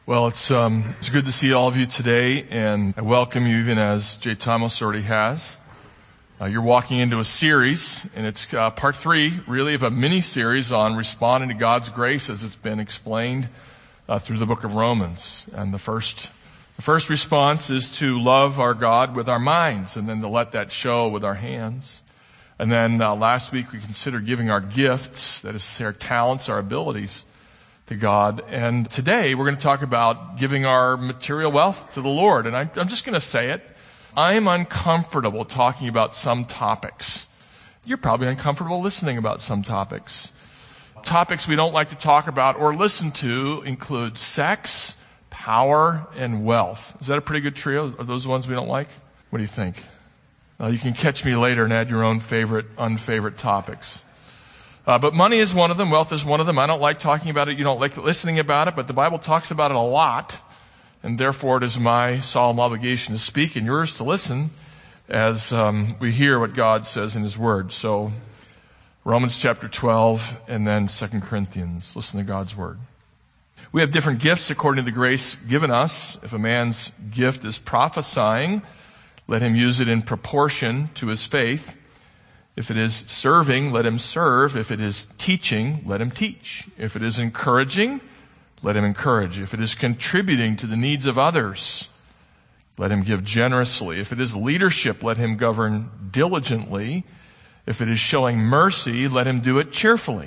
Well, it's good to see all of you today, and I welcome you even as Jay Thomas already has. You're walking into a series, and it's part 3, really, of a mini-series on responding to God's grace as it's been explained through the book of Romans. And the first response is to love our God with our minds, and then to let that show with our hands. And then last week we considered giving our gifts, that is, our talents, our abilities, to God. And today we're going to talk about giving our material wealth to the Lord. And I'm just going to say it. I'm uncomfortable talking about some topics. You're probably uncomfortable listening about some topics. Topics we don't like to talk about or listen to include sex, power, and wealth. Is that a pretty good trio? Are those the ones we don't like? What do you think? You can catch me later and add your own favorite, unfavorite topics. But money is one of them. Wealth is one of them. I don't like talking about it. You don't like listening about it, but the Bible talks about it a lot. And therefore, it is my solemn obligation to speak and yours to listen as we hear what God says in His Word. So, Romans chapter 12 and then 2 Corinthians. Listen to God's Word. We have different gifts according to the grace given us. If a man's gift is prophesying, let him use it in proportion to his faith. If it is serving, let him serve. If it is teaching, let him teach. If it is encouraging, let him encourage. If it is contributing to the needs of others, let him give generously. If it is leadership, let him govern diligently. If it is showing mercy, let him do it cheerfully.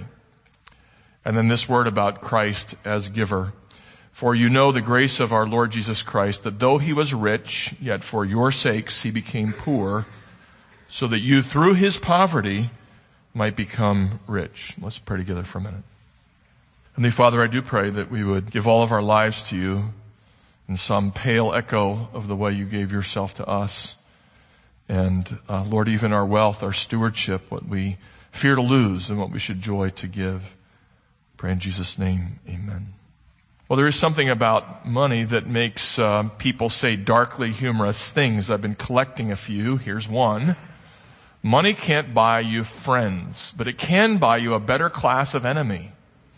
And then this word about Christ as giver. For you know the grace of our Lord Jesus Christ, that though he was rich, yet for your sakes he became poor, so that you through his poverty might become rich. Let's pray together for a minute. Heavenly Father, I do pray that we would give all of our lives to you in some pale echo of the way you gave yourself to us. And Lord, even our wealth, our stewardship, what we fear to lose and what we should joy to give. Pray in Jesus' name, amen. Well, there is something about money that makes people say darkly humorous things. I've been collecting a few. Here's one. Money can't buy you friends, but it can buy you a better class of enemy.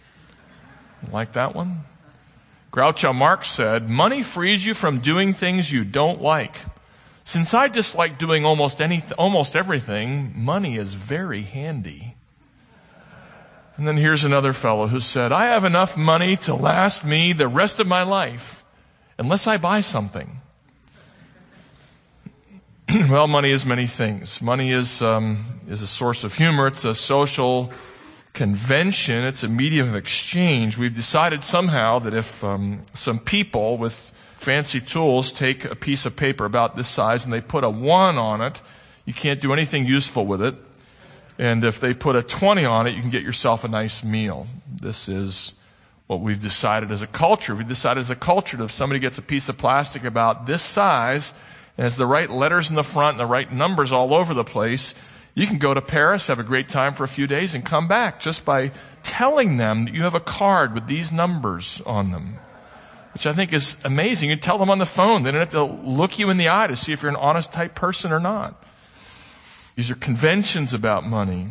You like that one? Groucho Marx said, money frees you from doing things you don't like. Since I dislike doing almost everything, money is very handy. And then here's another fellow who said, I have enough money to last me the rest of my life, unless I buy something. Well, money is many things. Money is a source of humor. It's a social convention. It's a medium of exchange. We've decided somehow that if some people with fancy tools take a piece of paper about this size and they put a 1 on it, you can't do anything useful with it. And if they put a 20 on it, you can get yourself a nice meal. This is what we've decided as a culture. We've decided as a culture that if somebody gets a piece of plastic about this size and has the right letters in the front and the right numbers all over the place, you can go to Paris, have a great time for a few days, and come back just by telling them that you have a card with these numbers on them, which I think is amazing. You tell them on the phone. They don't have to look you in the eye to see if you're an honest type person or not. These are conventions about money.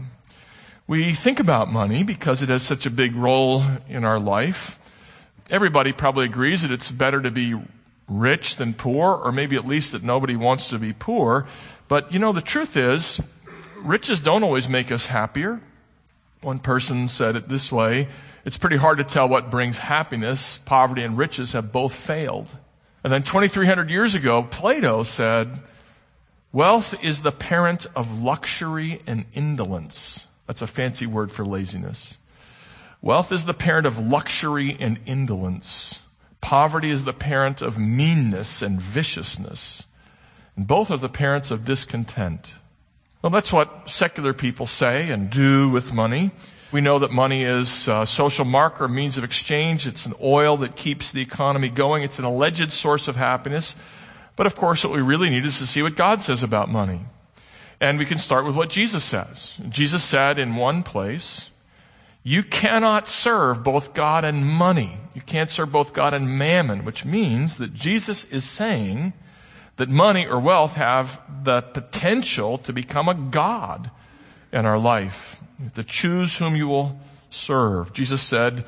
We think about money because it has such a big role in our life. Everybody probably agrees that it's better to be rich than poor, or maybe at least that nobody wants to be poor. But, the truth is, riches don't always make us happier. One person said it this way, it's pretty hard to tell what brings happiness. Poverty and riches have both failed. And then 2,300 years ago, Plato said, wealth is the parent of luxury and indolence. That's a fancy word for laziness. Wealth is the parent of luxury and indolence. Poverty is the parent of meanness and viciousness. And both are the parents of discontent. Well, that's what secular people say and do with money. We know that money is a social marker, a means of exchange. It's an oil that keeps the economy going. It's an alleged source of happiness. But of course, what we really need is to see what God says about money. And we can start with what Jesus says. Jesus said in one place, you cannot serve both God and money. You can't serve both God and mammon, which means that Jesus is saying that money or wealth have the potential to become a god in our life. You have to choose whom you will serve. Jesus said,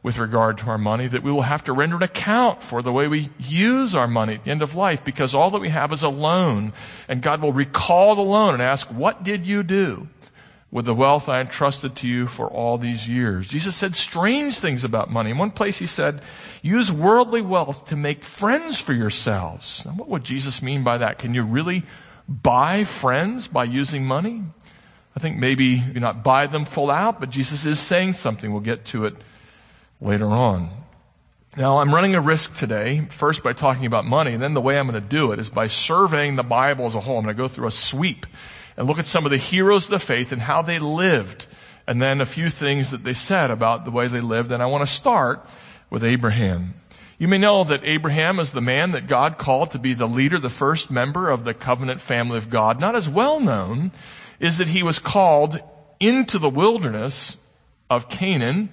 with regard to our money, that we will have to render an account for the way we use our money at the end of life, because all that we have is a loan, and God will recall the loan and ask, what did you do with the wealth I entrusted to you for all these years? Jesus said strange things about money. In one place he said, use worldly wealth to make friends for yourselves. Now, what would Jesus mean by that? Can you really buy friends by using money? I think maybe you not buy them full out, but Jesus is saying something. We'll get to it later on. Now, I'm running a risk today, first by talking about money, and then the way I'm going to do it is by surveying the Bible as a whole. I'm going to go through a sweep and look at some of the heroes of the faith and how they lived, and then a few things that they said about the way they lived. And I want to start with Abraham. You may know that Abraham is the man that God called to be the leader, the first member of the covenant family of God. Not as well known is that he was called into the wilderness of Canaan,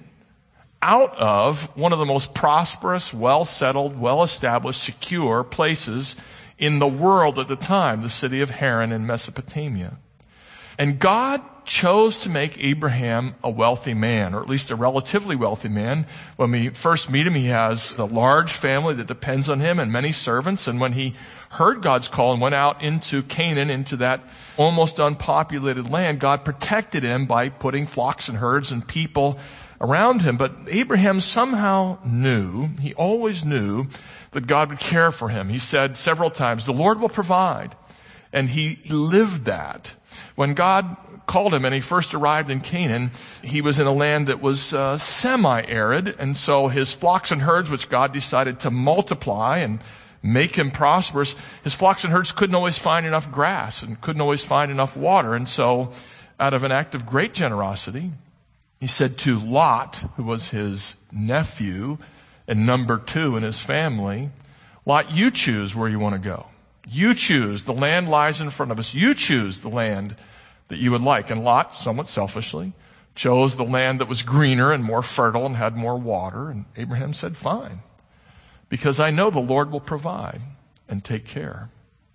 out of one of the most prosperous, well-settled, well-established, secure places in the world at the time, the city of Haran in Mesopotamia. And God chose to make Abraham a wealthy man, or at least a relatively wealthy man. When we first meet him, he has a large family that depends on him and many servants. And when he heard God's call and went out into Canaan, into that almost unpopulated land, God protected him by putting flocks and herds and people around him. But Abraham somehow knew, he always knew, that God would care for him. He said several times, the Lord will provide. And he lived that. When God called him and he first arrived in Canaan, he was in a land that was semi-arid. And so his flocks and herds, which God decided to multiply and make him prosperous, his flocks and herds couldn't always find enough grass and couldn't always find enough water. And so out of an act of great generosity, he said to Lot, who was his nephew and number 2 in his family, Lot, you choose where you want to go. You choose. The land lies in front of us. You choose the land that you would like. And Lot, somewhat selfishly, chose the land that was greener and more fertile and had more water. And Abraham said, fine, because I know the Lord will provide and take care.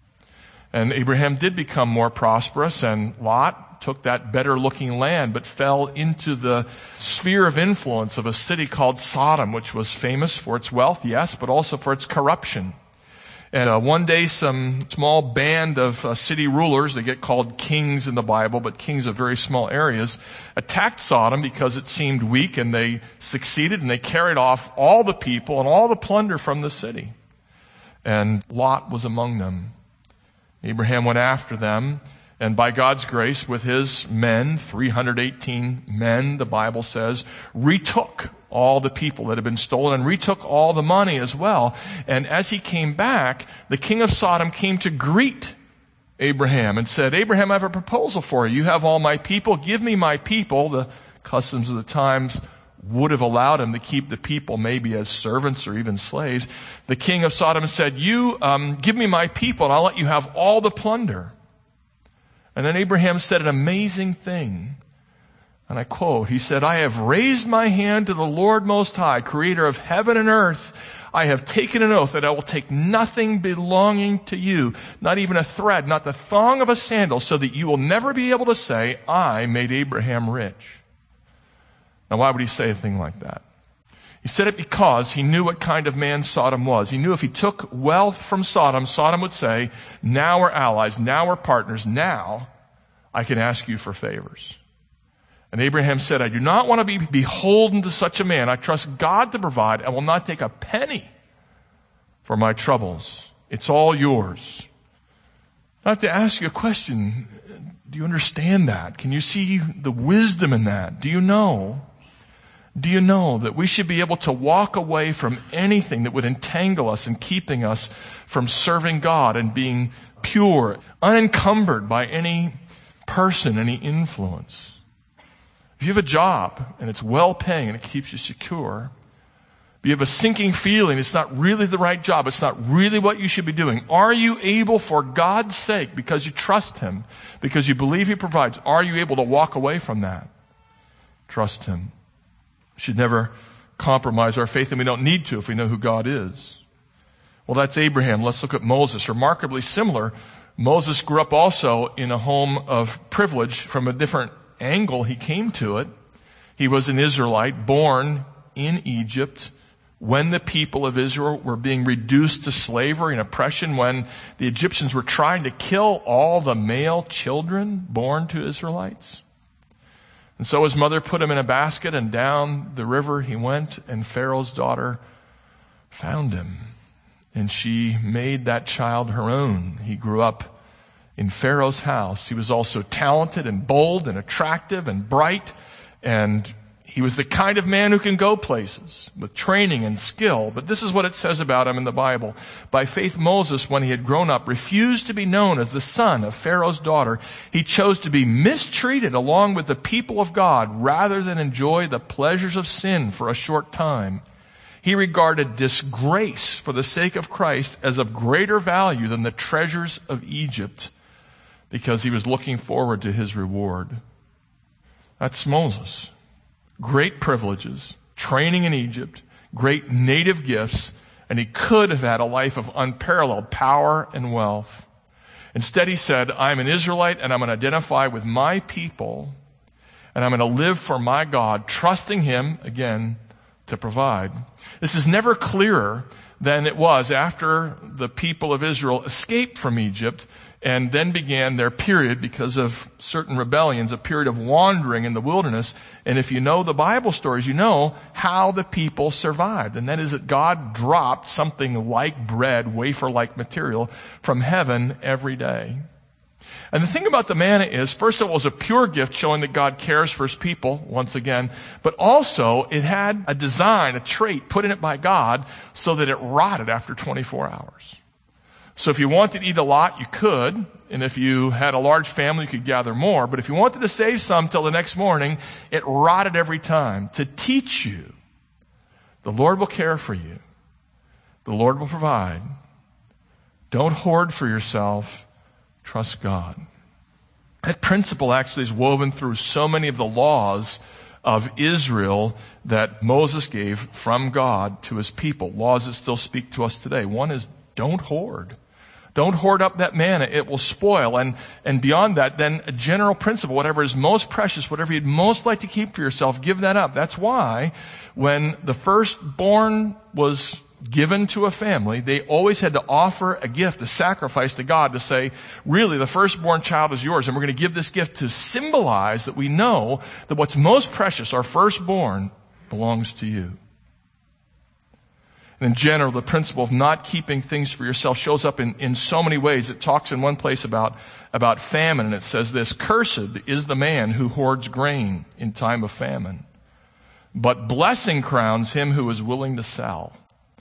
And Abraham did become more prosperous, and Lot took that better-looking land, but fell into the sphere of influence of a city called Sodom, which was famous for its wealth, yes, but also for its corruption. And one day, some small band of city rulers, they get called kings in the Bible, but kings of very small areas, attacked Sodom because it seemed weak, and they succeeded, and they carried off all the people and all the plunder from the city. And Lot was among them. Abraham went after them, and by God's grace, with his men, 318 men, the Bible says, retook all the people that had been stolen and retook all the money as well. And as he came back, the king of Sodom came to greet Abraham and said, Abraham, I have a proposal for you. You have all my people. Give me my people. The customs of the times would have allowed him to keep the people maybe as servants or even slaves. The king of Sodom said, you give me my people and I'll let you have all the plunder. And then Abraham said an amazing thing. And I quote, he said, I have raised my hand to the Lord Most High, creator of heaven and earth. I have taken an oath that I will take nothing belonging to you, not even a thread, not the thong of a sandal, so that you will never be able to say, I made Abraham rich. Now, why would he say a thing like that? He said it because he knew what kind of man Sodom was. He knew if he took wealth from Sodom, Sodom would say, now we're allies, now we're partners, now I can ask you for favors. And Abraham said, I do not want to be beholden to such a man. I trust God to provide. I will not take a penny for my troubles. It's all yours. I have to ask you a question. Do you understand that? Can you see the wisdom in that? Do you know that we should be able to walk away from anything that would entangle us and keeping us from serving God and being pure, unencumbered by any person, any influence? If you have a job and it's well paying and it keeps you secure, but you have a sinking feeling it's not really the right job, it's not really what you should be doing, are you able, for God's sake, because you trust Him, because you believe He provides, are you able to walk away from that? Trust Him. We should never compromise our faith, and we don't need to if we know who God is. Well, that's Abraham. Let's look at Moses. Remarkably similar. Moses grew up also in a home of privilege. From a different angle he came to it. He was an Israelite born in Egypt when the people of Israel were being reduced to slavery and oppression, when the Egyptians were trying to kill all the male children born to Israelites. And so his mother put him in a basket, and down the river he went, and Pharaoh's daughter found him. And she made that child her own. He grew up in Pharaoh's house. He was also talented and bold and attractive and bright, and he was the kind of man who can go places with training and skill. But this is what it says about him in the Bible. By faith, Moses, when he had grown up, refused to be known as the son of Pharaoh's daughter. He chose to be mistreated along with the people of God rather than enjoy the pleasures of sin for a short time. He regarded disgrace for the sake of Christ as of greater value than the treasures of Egypt, because he was looking forward to his reward. That's Moses. Great privileges, training in Egypt, great native gifts, and he could have had a life of unparalleled power and wealth. Instead, he said, I'm an Israelite, and I'm going to identify with my people, and I'm going to live for my God, trusting him, again, to provide. This is never clearer than it was after the people of Israel escaped from Egypt and then began their period, because of certain rebellions, a period of wandering in the wilderness. And if you know the Bible stories, you know how the people survived. And that is that God dropped something like bread, wafer-like material, from heaven every day. And the thing about the manna is, first of all, it was a pure gift showing that God cares for his people, once again, but also it had a design, a trait put in it by God so that it rotted after 24 hours. So if you wanted to eat a lot, you could. And if you had a large family, you could gather more. But if you wanted to save some till the next morning, it rotted every time. To teach you, the Lord will care for you. The Lord will provide. Don't hoard for yourself. Trust God. That principle actually is woven through so many of the laws of Israel that Moses gave from God to his people. Laws that still speak to us today. One is, don't hoard. Don't hoard up that manna. It will spoil. And beyond that, then a general principle, whatever is most precious, whatever you'd most like to keep for yourself, give that up. That's why when the firstborn was given to a family, they always had to offer a gift, a sacrifice to God to say, really, the firstborn child is yours. And we're going to give this gift to symbolize that we know that what's most precious, our firstborn, belongs to you. And in general, the principle of not keeping things for yourself shows up in so many ways. It talks in one place about famine, and it says this, cursed is the man who hoards grain in time of famine, but blessing crowns him who is willing to sell.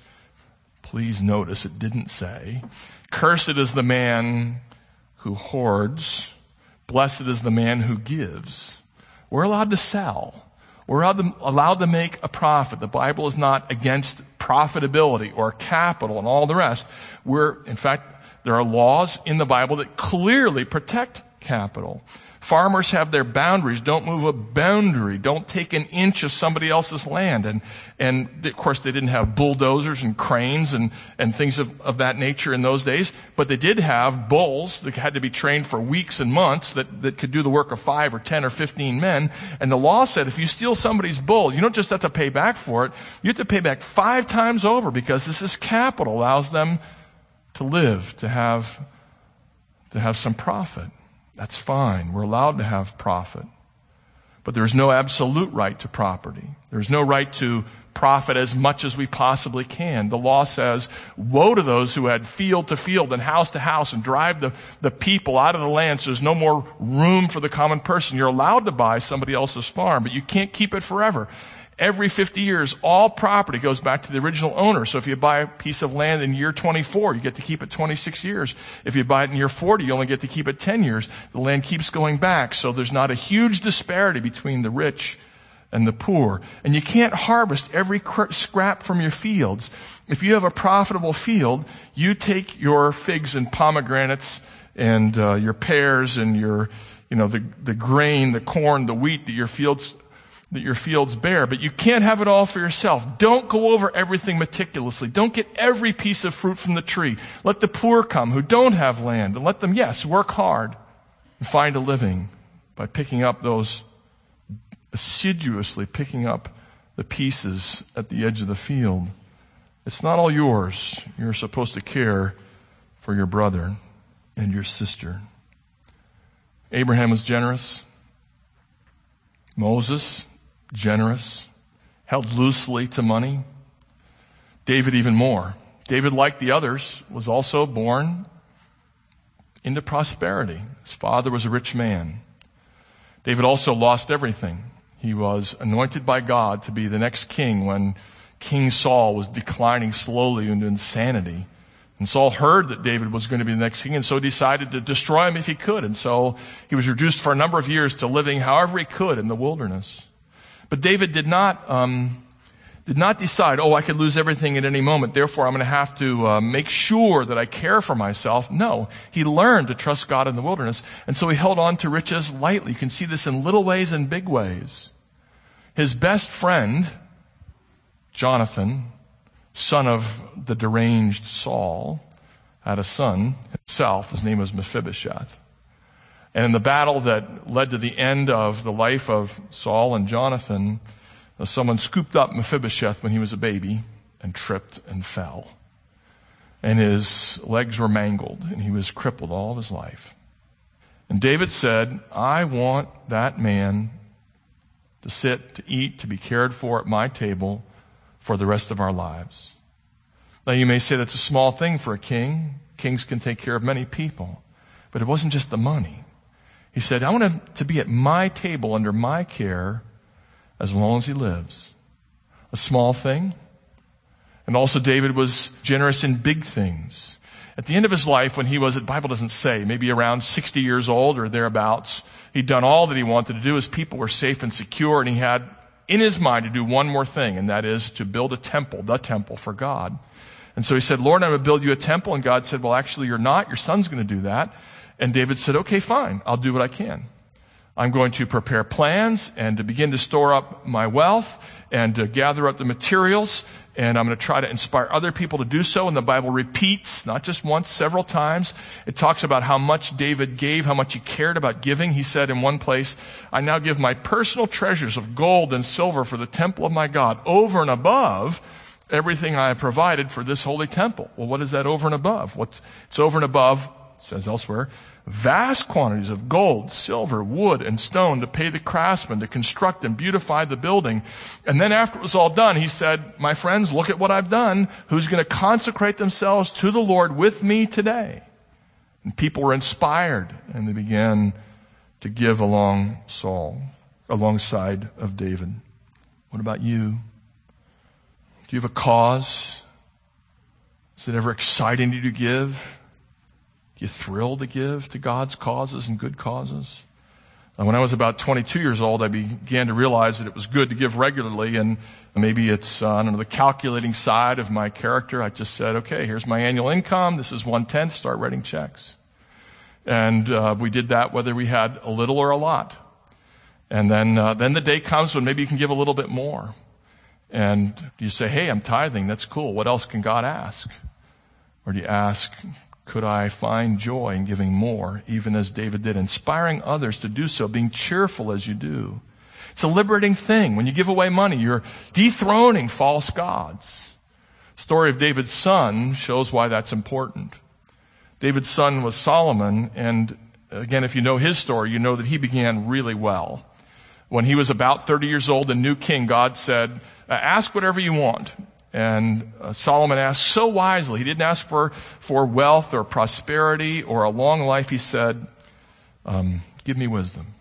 Please notice it didn't say, cursed is the man who hoards, blessed is the man who gives. We're allowed to sell. We're allowed to make a profit. The Bible is not against profitability or capital and all the rest. In fact, there are laws in the Bible that clearly protect capital. Farmers have their boundaries. Don't move a boundary. Don't take an inch of somebody else's land. And of course, they didn't have bulldozers and cranes and things of that nature in those days. But they did have bulls that had to be trained for weeks and months that could do the work of 5 or 10 or 15 men. And the law said if you steal somebody's bull, you don't just have to pay back for it. You have to pay back 5 times over, because this is capital, allows them to live, to have some profit. That's fine. We're allowed to have profit. But there's no absolute right to property. There's no right to profit as much as we possibly can. The law says, woe to those who add field to field and house to house and drive the people out of the land so there's no more room for the common person. You're allowed to buy somebody else's farm, but you can't keep it forever. Every 50 years, all property goes back to the original owner. So if you buy a piece of land in year 24, you get to keep it 26 years. If you buy it in year 40, you only get to keep it 10 years. The land keeps going back, so there's not a huge disparity between the rich and the poor. And you can't harvest every scrap from your fields. If you have a profitable field, you take your figs and pomegranates and your pears and the grain, the corn, the wheat that your fields bear, but you can't have it all for yourself. Don't go over everything meticulously. Don't get every piece of fruit from the tree. Let the poor come who don't have land, and let them, work hard and find a living by assiduously picking up the pieces at the edge of the field. It's not all yours. You're supposed to care for your brother and your sister. Abraham was generous. Moses, generous, held loosely to money. David even more. David, like the others, was also born into prosperity. His father was a rich man. David also lost everything. He was anointed by God to be the next king when King Saul was declining slowly into insanity. And Saul heard that David was going to be the next king, and so decided to destroy him if he could. And so he was reduced for a number of years to living however he could in the wilderness. But David did not decide, I could lose everything at any moment, therefore I'm going to have to make sure that I care for myself. No, he learned to trust God in the wilderness, and so he held on to riches lightly. You can see this in little ways and big ways. His best friend, Jonathan, son of the deranged Saul, had a son himself. His name was Mephibosheth. And in the battle that led to the end of the life of Saul and Jonathan, someone scooped up Mephibosheth when he was a baby and tripped and fell. And his legs were mangled, and he was crippled all of his life. And David said, I want that man to sit, to eat, to be cared for at my table for the rest of our lives. Now you may say that's a small thing for a king. Kings can take care of many people. But it wasn't just the money. He said, I want him to be at my table under my care as long as he lives. A small thing. And also David was generous in big things. At the end of his life, when he was, the Bible doesn't say, maybe around 60 years old or thereabouts, he'd done all that he wanted to do. His people were safe and secure, and he had in his mind to do one more thing, and that is to build a temple, the temple for God. And so he said, Lord, I'm going to build you a temple. And God said, well, actually, you're not. Your son's going to do that. And David said, okay, fine. I'll do what I can. I'm going to prepare plans and to begin to store up my wealth and to gather up the materials. And I'm going to try to inspire other people to do so. And the Bible repeats, not just once, several times. It talks about how much David gave, how much he cared about giving. He said in one place, I now give my personal treasures of gold and silver for the temple of my God, over and above everything I have provided for this holy temple. Well, what is that over and above? It's over and above, it says elsewhere, vast quantities of gold, silver, wood, and stone to pay the craftsmen to construct and beautify the building. And then after it was all done, he said, my friends, look at what I've done. Who's going to consecrate themselves to the Lord with me today? And people were inspired, and they began to give alongside of David. What about you? Do you have a cause? Is it ever exciting you to give? Do you thrill to give to God's causes and good causes? When I was about 22 years old, I began to realize that it was good to give regularly, and maybe it's, the calculating side of my character. I just said, okay, here's my annual income. This is 1/10. Start writing checks. And we did that whether we had a little or a lot. And then the day comes when maybe you can give a little bit more. And you say, hey, I'm tithing. That's cool. What else can God ask? Or do you ask, could I find joy in giving more, even as David did, inspiring others to do so, being cheerful as you do? It's a liberating thing. When you give away money, you're dethroning false gods. The story of David's son shows why that's important. David's son was Solomon, and again, if you know his story, you know that he began really well. When he was about 30 years old, the new king, God said, ask whatever you want. And Solomon asked so wisely. He didn't ask for wealth or prosperity or a long life. He said, give me wisdom.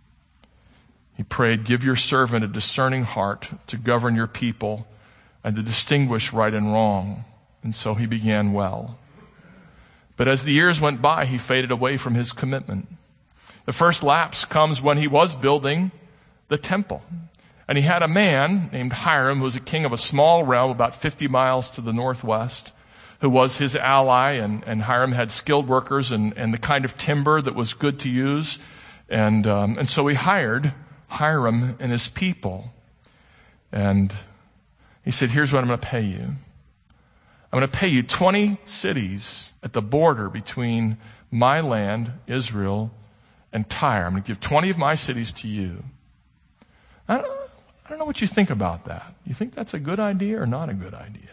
He prayed, give your servant a discerning heart to govern your people and to distinguish right and wrong. And so he began well. But as the years went by, he faded away from his commitment. The first lapse comes when he was building the temple. And he had a man named Hiram, who was a king of a small realm about 50 miles to the northwest, who was his ally. And Hiram had skilled workers and the kind of timber that was good to use. And so he hired Hiram and his people. And he said, here's what I'm going to pay you. I'm going to pay you 20 cities at the border between my land, Israel, and Tyre. I'm going to give 20 of my cities to you. I don't know what you think about that. You think that's a good idea or not a good idea?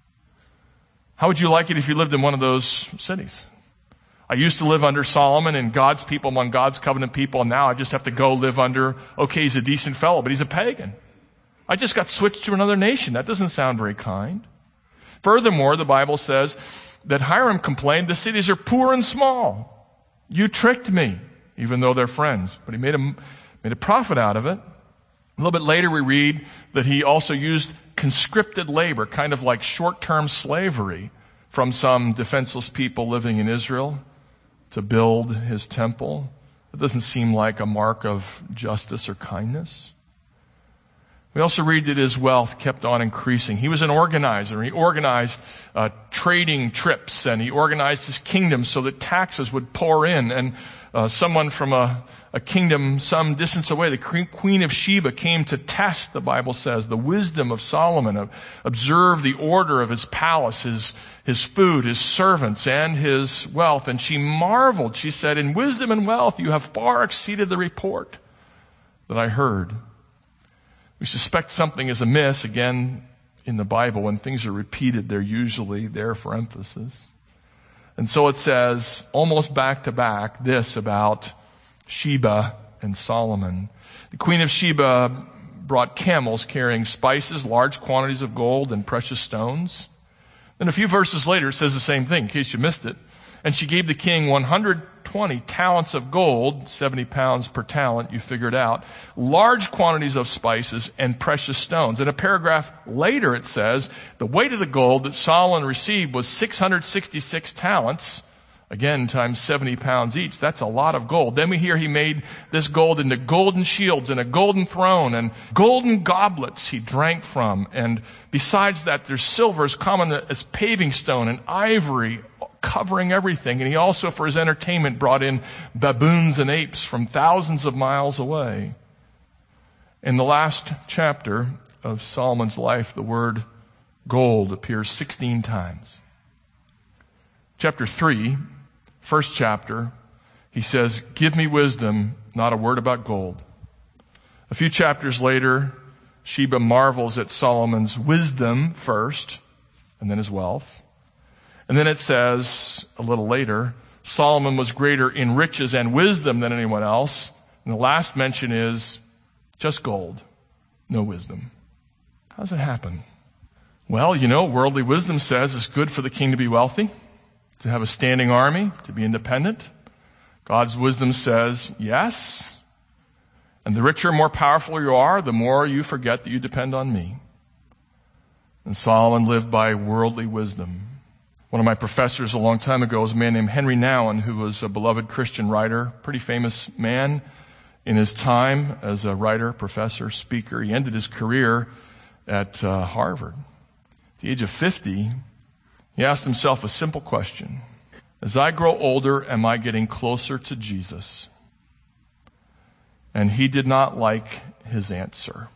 How would you like it if you lived in one of those cities? I used to live under Solomon and God's people among God's covenant people, and now I just have to go live under, okay, he's a decent fellow, but he's a pagan. I just got switched to another nation. That doesn't sound very kind. Furthermore, the Bible says that Hiram complained, the cities are poor and small. You tricked me, even though they're friends. But he made a profit out of it. A little bit later we read that he also used conscripted labor, kind of like short-term slavery, from some defenseless people living in Israel to build his temple. It doesn't seem like a mark of justice or kindness. We also read that his wealth kept on increasing. He was an organizer. He organized trading trips, and he organized his kingdom so that taxes would pour in. And someone from a kingdom some distance away, the Queen of Sheba, came to test, the Bible says, the wisdom of Solomon, observe the order of his palace, his food, his servants, and his wealth. And she marveled. She said, in wisdom and wealth you have far exceeded the report that I heard. We suspect something is amiss. Again, in the Bible, when things are repeated, they're usually there for emphasis. And so it says, almost back to back, this about Sheba and Solomon. The Queen of Sheba brought camels carrying spices, large quantities of gold, and precious stones. Then a few verses later, it says the same thing, in case you missed it. And she gave the king 120 talents of gold, 70 pounds per talent, you figured out, large quantities of spices and precious stones. In a paragraph later it says, the weight of the gold that Solomon received was 666 talents, again times 70 pounds each. That's a lot of gold. Then we hear he made this gold into golden shields and a golden throne and golden goblets he drank from. And besides that, there's silver as common as paving stone and ivory covering everything. And he also, for his entertainment, brought in baboons and apes from thousands of miles away. In the last chapter of Solomon's life, the word gold appears 16 times. Chapter 3, first chapter, he says, give me wisdom, not a word about gold. A few chapters later, Sheba marvels at Solomon's wisdom first, and then his wealth. And then it says, a little later, Solomon was greater in riches and wisdom than anyone else. And the last mention is just gold, no wisdom. How does it happen? Well, worldly wisdom says it's good for the king to be wealthy, to have a standing army, to be independent. God's wisdom says yes. And the richer, more powerful you are, the more you forget that you depend on me. And Solomon lived by worldly wisdom. One of my professors a long time ago was a man named Henry Nouwen, who was a beloved Christian writer, pretty famous man in his time as a writer, professor, speaker. He ended his career at Harvard. At the age of 50, he asked himself a simple question. As I grow older, am I getting closer to Jesus? And he did not like his answer.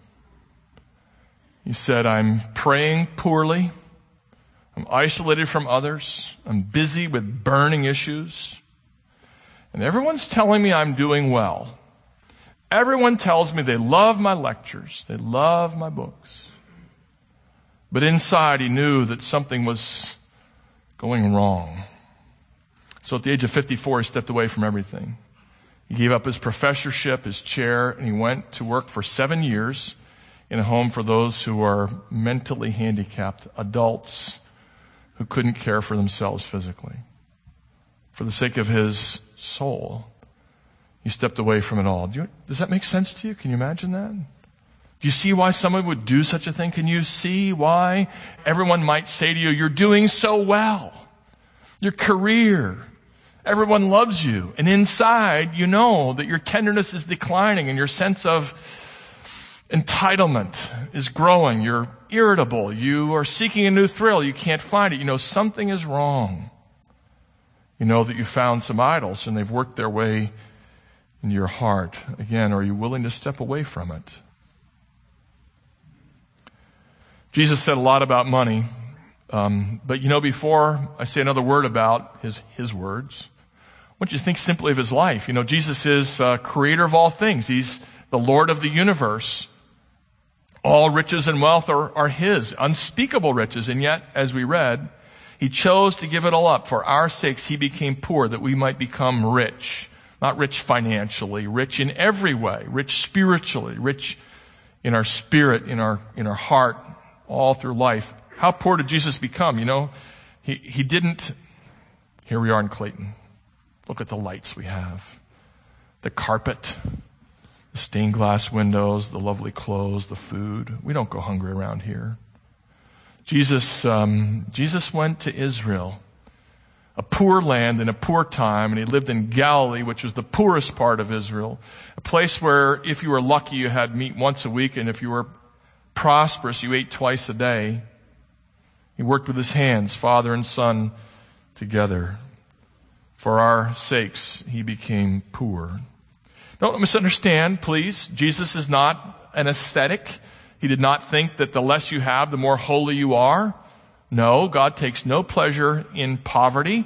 He said, I'm praying poorly. I'm isolated from others. I'm busy with burning issues. And everyone's telling me I'm doing well. Everyone tells me they love my lectures. They love my books. But inside he knew that something was going wrong. So at the age of 54, he stepped away from everything. He gave up his professorship, his chair, and he went to work for 7 years in a home for those who are mentally handicapped, adults who couldn't care for themselves physically. For the sake of his soul, he stepped away from it all. Does that make sense to you? Can you imagine that? Do you see why someone would do such a thing? Can you see why everyone might say to you, you're doing so well? Your career, everyone loves you. And inside, you know that your tenderness is declining and your sense of entitlement is growing. You're irritable. You are seeking a new thrill. You can't find it. You know something is wrong. You know that you found some idols and they've worked their way into your heart. Again, are you willing to step away from it? Jesus said a lot about money. But before I say another word about his words, I want you to think simply of his life. Jesus is creator of all things. He's the Lord of the universe. All riches and wealth are his, unspeakable riches. And yet, as we read, he chose to give it all up. For our sakes, he became poor that we might become rich. Not rich financially, rich in every way, rich spiritually, rich in our spirit, in our heart, all through life. How poor did Jesus become? You know, he didn't. Here we are in Clayton. Look at the lights we have. The carpet, the stained glass windows, the lovely clothes, the food. We don't go hungry around here. Jesus went to Israel, a poor land in a poor time, and he lived in Galilee, which was the poorest part of Israel, a place where if you were lucky you had meat once a week, and if you were prosperous you ate twice a day. He worked with his hands, Father and Son together. For our sakes he became poor. Don't misunderstand, please. Jesus is not an ascetic. He did not think that the less you have, the more holy you are. No, God takes no pleasure in poverty.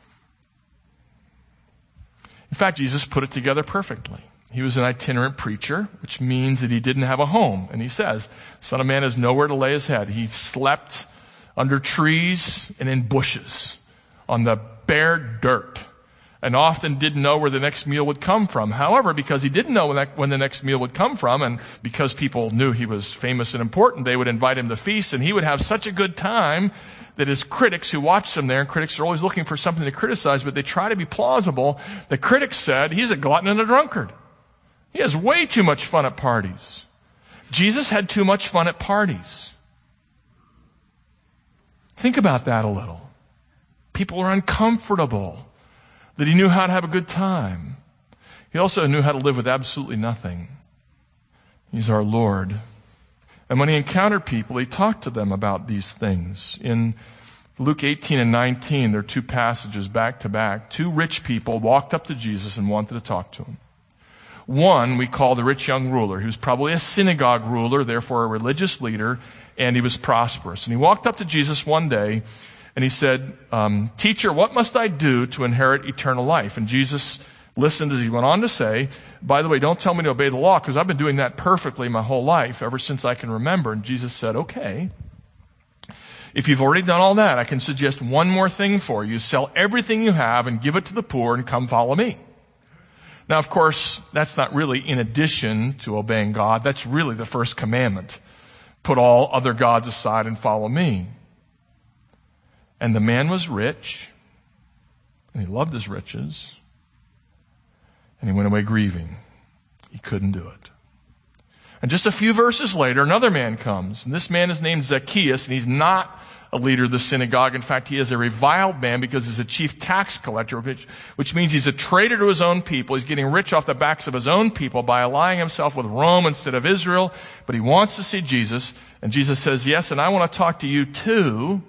In fact, Jesus put it together perfectly. He was an itinerant preacher, which means that he didn't have a home. And he says, Son of Man has nowhere to lay his head. He slept under trees and in bushes on the bare dirt, and often didn't know where the next meal would come from. However, because he didn't know when the next meal would come from, and because people knew he was famous and important, they would invite him to feast, and he would have such a good time that his critics who watched him there, and critics are always looking for something to criticize, but they try to be plausible. The critics said, he's a glutton and a drunkard. He has way too much fun at parties. Jesus had too much fun at parties. Think about that a little. People are uncomfortable that he knew how to have a good time. He also knew how to live with absolutely nothing. He's our Lord. And when he encountered people, he talked to them about these things. In Luke 18 and 19, there are two passages back to back. Two rich people walked up to Jesus and wanted to talk to him. One we call the rich young ruler. He was probably a synagogue ruler, therefore a religious leader, and he was prosperous. And he walked up to Jesus one day and he said, Teacher, what must I do to inherit eternal life? And Jesus listened as he went on to say, by the way, don't tell me to obey the law, because I've been doing that perfectly my whole life, ever since I can remember. And Jesus said, okay, if you've already done all that, I can suggest one more thing for you. Sell everything you have and give it to the poor and come follow me. Now, of course, that's not really in addition to obeying God. That's really the first commandment. Put all other gods aside and follow me. And the man was rich, and he loved his riches, and he went away grieving. He couldn't do it. And just a few verses later, another man comes, and this man is named Zacchaeus, and he's not a leader of the synagogue. In fact, he is a reviled man because he's a chief tax collector, which means he's a traitor to his own people. He's getting rich off the backs of his own people by allying himself with Rome instead of Israel. But he wants to see Jesus, and Jesus says, yes, and I want to talk to you too.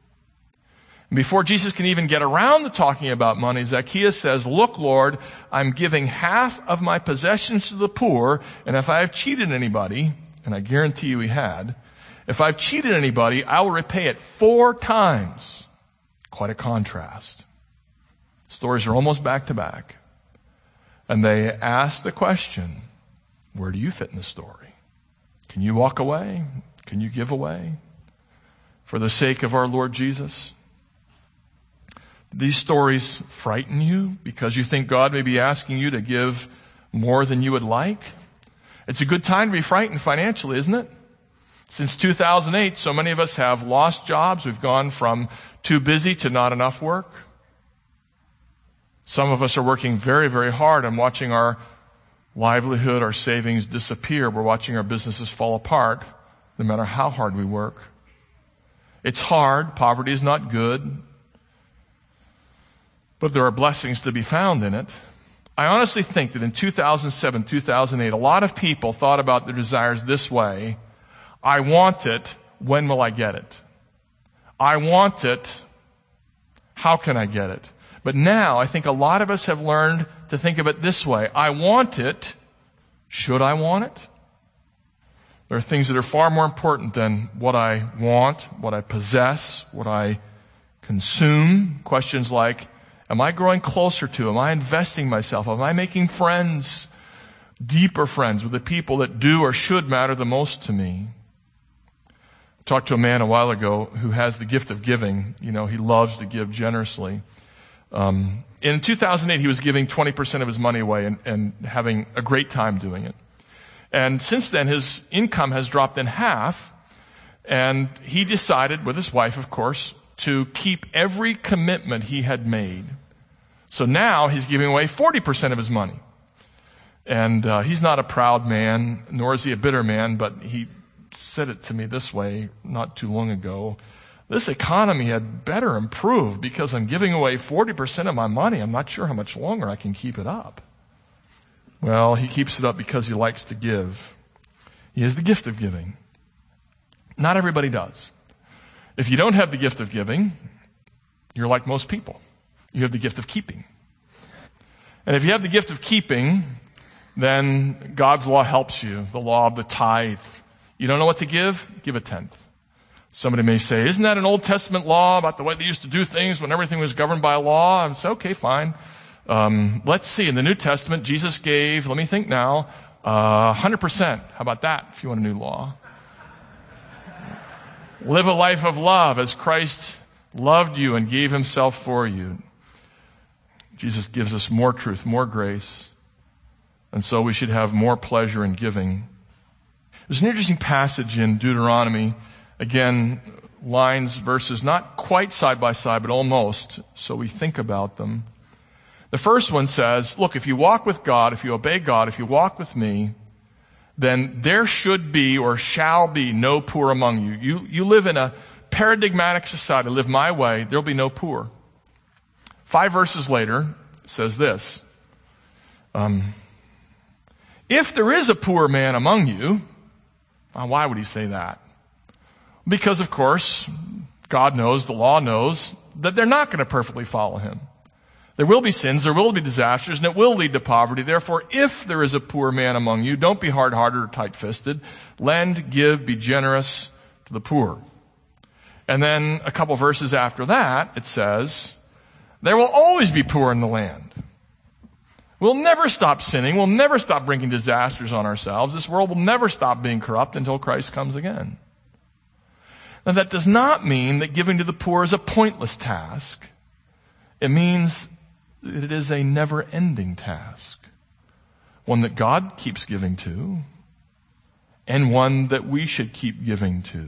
And before Jesus can even get around to talking about money, Zacchaeus says, look, Lord, I'm giving half of my possessions to the poor, and if I have cheated anybody, and I guarantee you he had, if I've cheated anybody, I will repay it 4 times. Quite a contrast. Stories are almost back to back. And they ask the question, where do you fit in the story? Can you walk away? Can you give away? For the sake of our Lord Jesus? These stories frighten you because you think God may be asking you to give more than you would like? It's a good time to be frightened financially, isn't it? Since 2008, so many of us have lost jobs. We've gone from too busy to not enough work. Some of us are working very, very hard and watching our livelihood, our savings disappear. We're watching our businesses fall apart, no matter how hard we work. It's hard. Poverty is not good. But there are blessings to be found in it. I honestly think that in 2007, 2008, a lot of people thought about their desires this way. I want it. When will I get it? I want it. How can I get it? But now I think a lot of us have learned to think of it this way. I want it. Should I want it? There are things that are far more important than what I want, what I possess, what I consume. Questions like, am I growing closer to? Am I investing myself? Am I making friends deeper friends with the people that do or should matter the most to me. I talked to a man a while ago who has the gift of giving. He loves to give generously. In 2008, he was giving 20% of his money away and having a great time doing it. And since then, his income has dropped in half, and he decided, with his wife, of course, to keep every commitment he had made. So now he's giving away 40% of his money. And he's not a proud man, nor is he a bitter man, but he said it to me this way not too long ago. This economy had better improve because I'm giving away 40% of my money. I'm not sure how much longer I can keep it up. Well, he keeps it up because he likes to give. He has the gift of giving. Not everybody does. If you don't have the gift of giving, you're like most people. You have the gift of keeping. And if you have the gift of keeping, then God's law helps you, the law of the tithe. You don't know what to give? Give a tenth. Somebody may say, isn't that an Old Testament law about the way they used to do things when everything was governed by law? And say, okay, fine. Let's see. In the New Testament, Jesus gave, let me think now, 100%. How about that, if you want a new law? Live a life of love as Christ loved you and gave himself for you. Jesus gives us more truth, more grace. And so we should have more pleasure in giving. There's an interesting passage in Deuteronomy. Again, lines, verses, not quite side by side, but almost, so we think about them. The first one says, look, if you walk with God, if you obey God, if you walk with me, then there should be or shall be no poor among you. You live in a paradigmatic society, live my way, there'll be no poor. 5 verses later, it says this, if there is a poor man among you, why would he say that? Because, of course, God knows, the law knows, that they're not going to perfectly follow him. There will be sins, there will be disasters, and it will lead to poverty. Therefore, if there is a poor man among you, don't be hard-hearted or tight-fisted. Lend, give, be generous to the poor. And then a couple verses after that, it says, there will always be poor in the land. We'll never stop sinning. We'll never stop bringing disasters on ourselves. This world will never stop being corrupt until Christ comes again. Now, that does not mean that giving to the poor is a pointless task. It means that it is a never-ending task, one that God keeps giving to, and one that we should keep giving to.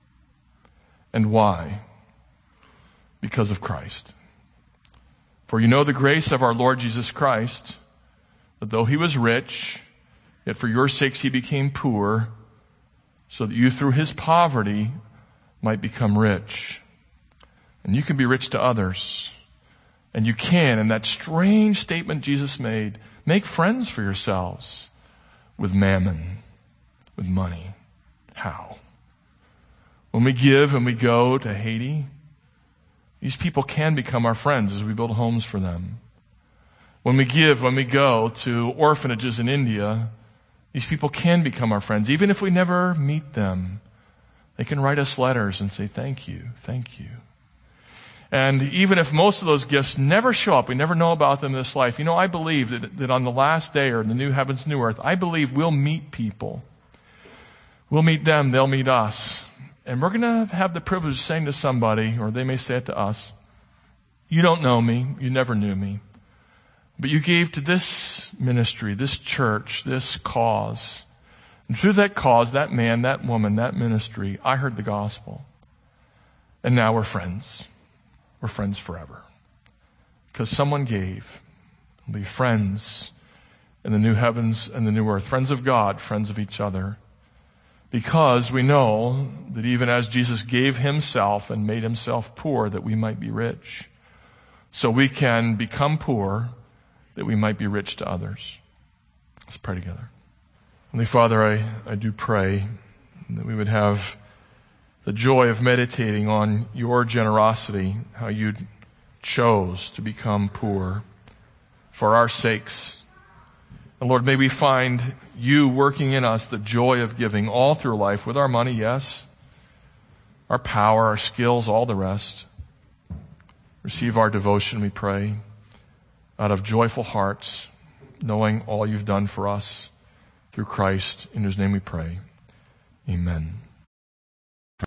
And why? Because of Christ. For you know the grace of our Lord Jesus Christ, that though he was rich, yet for your sakes he became poor, so that you through his poverty might become rich. And you can be rich to others. And you can, in that strange statement Jesus made, make friends for yourselves with mammon, with money. How? When we give and we go to Haiti, these people can become our friends as we build homes for them. When we give, when we go to orphanages in India, these people can become our friends. Even if we never meet them, they can write us letters and say, thank you, thank you. And even if most of those gifts never show up, we never know about them in this life, I believe that on the last day or in the new heavens, new earth, I believe we'll meet people. We'll meet them, they'll meet us. And we're going to have the privilege of saying to somebody, or they may say it to us, you don't know me, you never knew me, but you gave to this ministry, this church, this cause. And through that cause, that man, that woman, that ministry, I heard the gospel. And now we're friends. We're friends forever. Because someone gave. We'll be friends in the new heavens and the new earth. Friends of God, friends of each other. Because we know that even as Jesus gave himself and made himself poor, that we might be rich. So we can become poor, that we might be rich to others. Let's pray together. Heavenly Father, I do pray that we would have the joy of meditating on your generosity, how you chose to become poor for our sakes. And Lord, may we find you working in us the joy of giving all through life with our money, yes, our power, our skills, all the rest. Receive our devotion, we pray, out of joyful hearts. knowing all you've done for us through Christ, in whose name we pray. Amen.